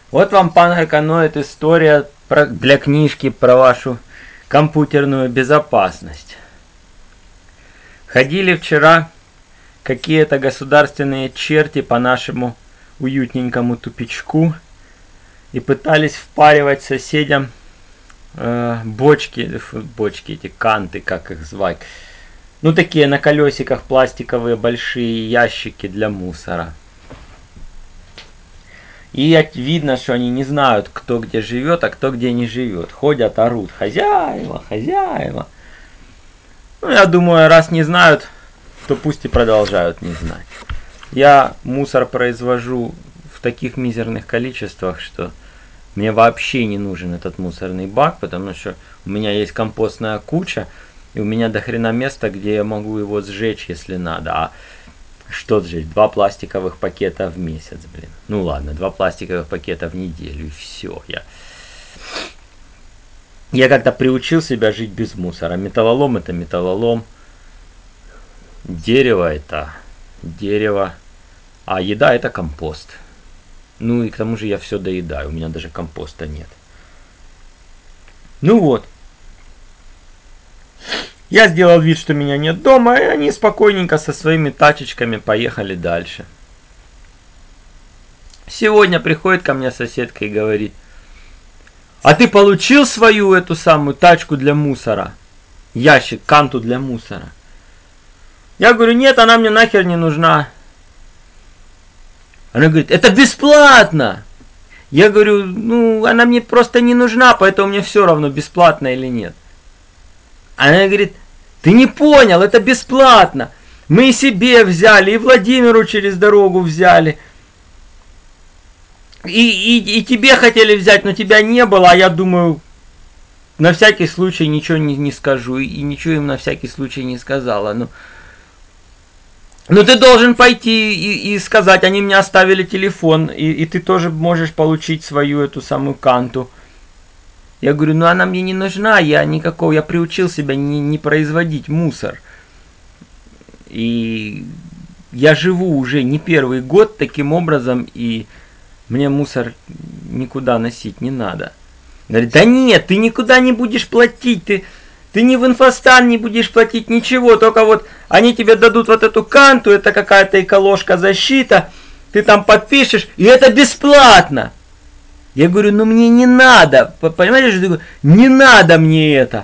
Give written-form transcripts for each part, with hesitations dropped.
Вот вам, пан Гаканоид, история для книжки про вашу компьютерную безопасность. Ходили вчера какие-то государственные черти по нашему уютненькому тупичку и пытались впаривать соседям бочки, эти канты, как их звать. Ну, такие на колесиках пластиковые большие ящики для мусора. И видно, что они не знают, кто где живет, а кто где не живет. Ходят, орут: хозяева, хозяева. Ну, я думаю, раз не знают, то пусть и продолжают не знать. Я мусор произвожу в таких мизерных количествах, что мне вообще не нужен этот мусорный бак, потому что у меня есть компостная куча, и у меня до хрена места, где я могу его сжечь, если надо. А что сжечь? 2 пластиковых пакета в месяц, блин. Ну ладно, 2 пластиковых пакета в неделю, и все. Я как-то приучил себя жить без мусора. Металлолом это металлолом. Дерево это дерево. А еда это компост. Ну и к тому же я все доедаю. У меня даже компоста нет. Ну вот. Я сделал вид, что меня нет дома, и они спокойненько со своими тачечками поехали дальше. Сегодня приходит ко мне соседка и говорит: а ты получил свою эту самую тачку для мусора? Ящик, канту для мусора. Я говорю: нет, она мне нахер не нужна. Она говорит: это бесплатно. Я говорю: ну, она мне просто не нужна, поэтому мне все равно, бесплатно или нет. Она говорит: ты не понял, это бесплатно. Мы и себе взяли, и Владимиру через дорогу взяли. И тебе хотели взять, но тебя не было, а я думаю, на всякий случай ничего не скажу. И ничего им на всякий случай не сказала. Ну ты должен пойти и сказать, они мне оставили телефон, и ты тоже можешь получить свою эту самую канту. Я говорю: ну она мне не нужна, я приучил себя не производить мусор. И я живу уже не первый год таким образом, и мне мусор никуда носить не надо. Говорит: да нет, ты никуда не будешь платить, ты ни в инфостан не будешь платить ничего, только вот они тебе дадут вот эту канту, это какая-то эколожка защита, ты там подпишешь, и это бесплатно. Я говорю: ну мне не надо, понимаете, что не надо мне это.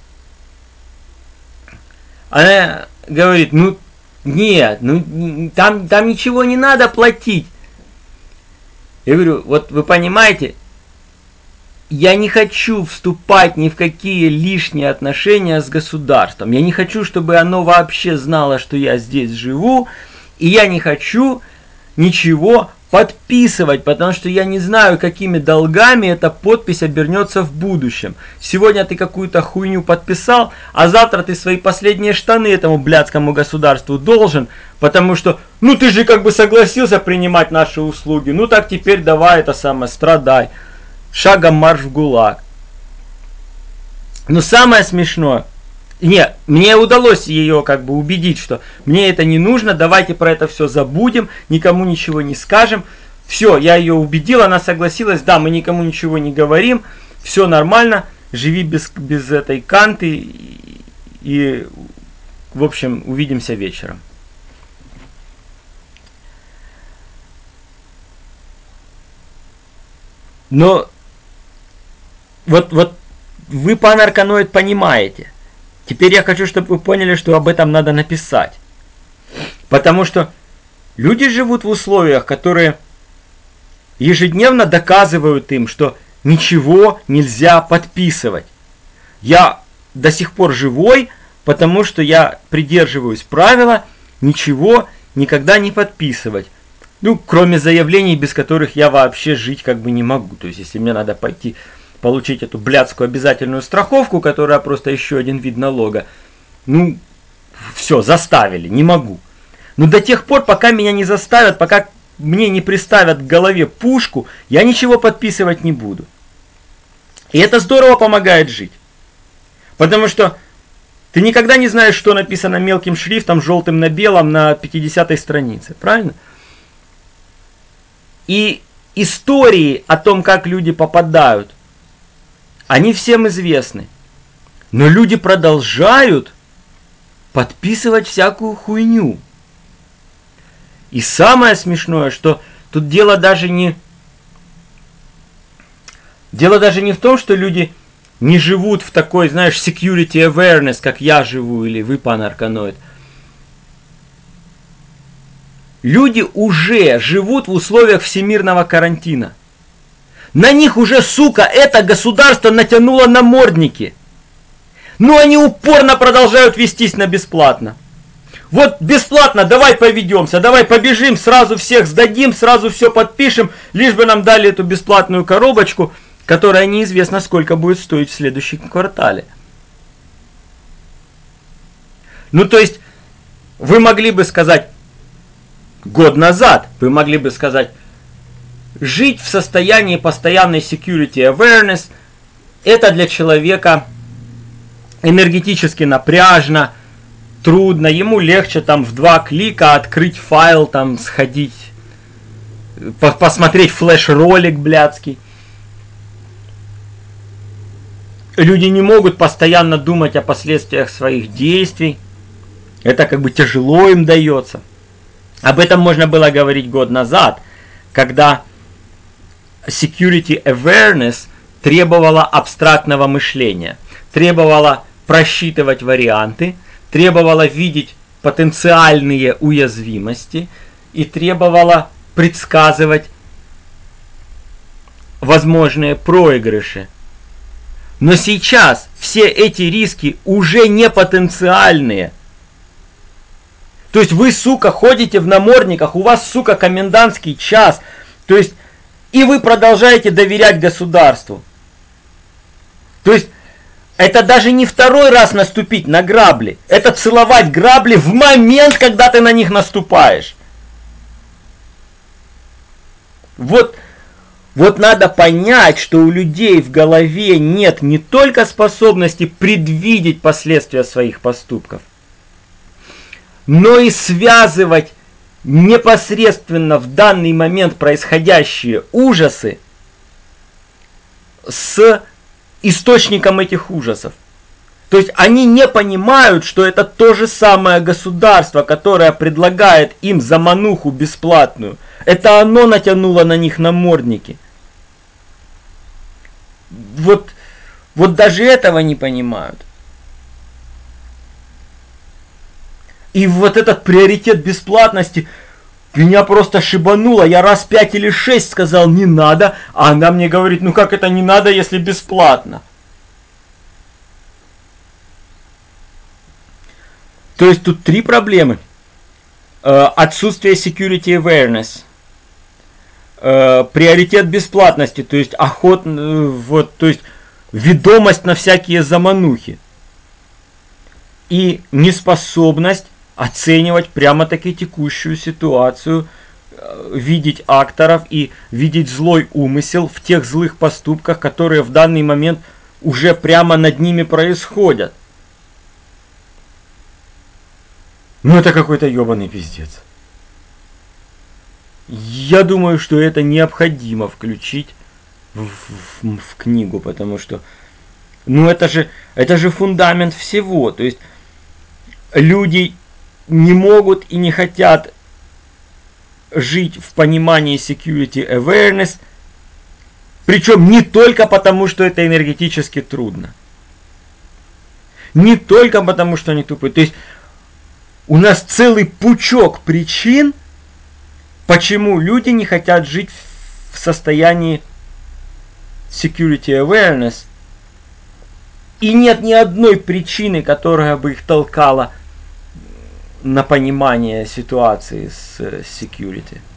Она говорит: ну нет, ну там ничего не надо платить. Я говорю: вот вы понимаете, я не хочу вступать ни в какие лишние отношения с государством. Я не хочу, чтобы оно вообще знало, что я здесь живу. И я не хочу ничего подписывать, потому что я не знаю, какими долгами эта подпись обернется в будущем. Сегодня ты какую-то хуйню подписал, а завтра ты свои последние штаны этому блядскому государству должен, потому что, ну ты же как бы согласился принимать наши услуги, ну так теперь давай это самое, страдай. Шагом марш в ГУЛАГ. Но самое смешное, мне удалось ее как бы убедить, что мне это не нужно, давайте про это все забудем, никому ничего не скажем. Все, я ее убедил, она согласилась, да, мы никому ничего не говорим, все нормально, живи без этой канты и, в общем, увидимся вечером. Но вот вы, пан Арканоид, понимаете. Теперь я хочу, чтобы вы поняли, что об этом надо написать. Потому что люди живут в условиях, которые ежедневно доказывают им, что ничего нельзя подписывать. Я до сих пор живой, потому что я придерживаюсь правила ничего никогда не подписывать. Ну, кроме заявлений, без которых я вообще жить как бы не могу. То есть, если мне надо пойти получить эту блядскую обязательную страховку, которая просто еще один вид налога, ну, все, заставили, не могу. Но до тех пор, пока меня не заставят, пока мне не приставят к голове пушку, я ничего подписывать не буду. И это здорово помогает жить. Потому что ты никогда не знаешь, что написано мелким шрифтом, желтым на белом на 50-й странице. Правильно? И истории о том, как люди попадают, они всем известны. Но люди продолжают подписывать всякую хуйню. И самое смешное, что тут дело даже не в том, что люди не живут в такой, знаешь, security awareness, как я живу или вы, пан Арканоид. Люди уже живут в условиях всемирного карантина. На них уже, сука, это государство натянуло намордники. Но они упорно продолжают вестись на бесплатно. Вот бесплатно, давай поведемся, давай побежим, сразу всех сдадим, сразу все подпишем, лишь бы нам дали эту бесплатную коробочку, которая неизвестно сколько будет стоить в следующем квартале. Ну то есть, вы могли бы сказать, год назад, вы могли бы сказать, жить в состоянии постоянной security awareness, это для человека энергетически напряжно, трудно, ему легче там в 2 клика открыть файл, там сходить, посмотреть флеш-ролик блядский. Люди не могут постоянно думать о последствиях своих действий. Это как бы тяжело им дается. Об этом можно было говорить год назад, когда security awareness требовала абстрактного мышления, требовала просчитывать варианты, требовала видеть потенциальные уязвимости и требовала предсказывать возможные проигрыши. Но сейчас все эти риски уже не потенциальные. То есть вы, сука, ходите в намордниках, у вас, сука, комендантский час. То есть и вы продолжаете доверять государству. То есть это даже не второй раз наступить на грабли. Это целовать грабли в момент, когда ты на них наступаешь. Вот надо понять, что у людей в голове нет не только способности предвидеть последствия своих поступков, но и связывать непосредственно в данный момент происходящие ужасы с источником этих ужасов. То есть они не понимают, что это то же самое государство, которое предлагает им замануху бесплатную. Это оно натянуло на них намордники. Вот даже этого не понимают. И вот этот приоритет бесплатности меня просто шибануло. Я раз 5 или 6 сказал не надо, а она мне говорит, ну как это не надо, если бесплатно? То есть тут 3 проблемы. Отсутствие security awareness. Приоритет бесплатности, то есть то есть ведомость на всякие заманухи. И неспособность оценивать прямо-таки текущую ситуацию, видеть акторов и видеть злой умысел в тех злых поступках, которые в данный момент уже прямо над ними происходят. Ну это какой-то ебаный пиздец. Я думаю, что это необходимо включить в книгу, потому что ну это же фундамент всего. То есть люди не могут и не хотят жить в понимании security awareness, причем не только потому, что это энергетически трудно. Не только потому, что они тупые. То есть у нас целый пучок причин, почему люди не хотят жить в состоянии security awareness. И нет ни одной причины, которая бы их толкала на понимание ситуации с security.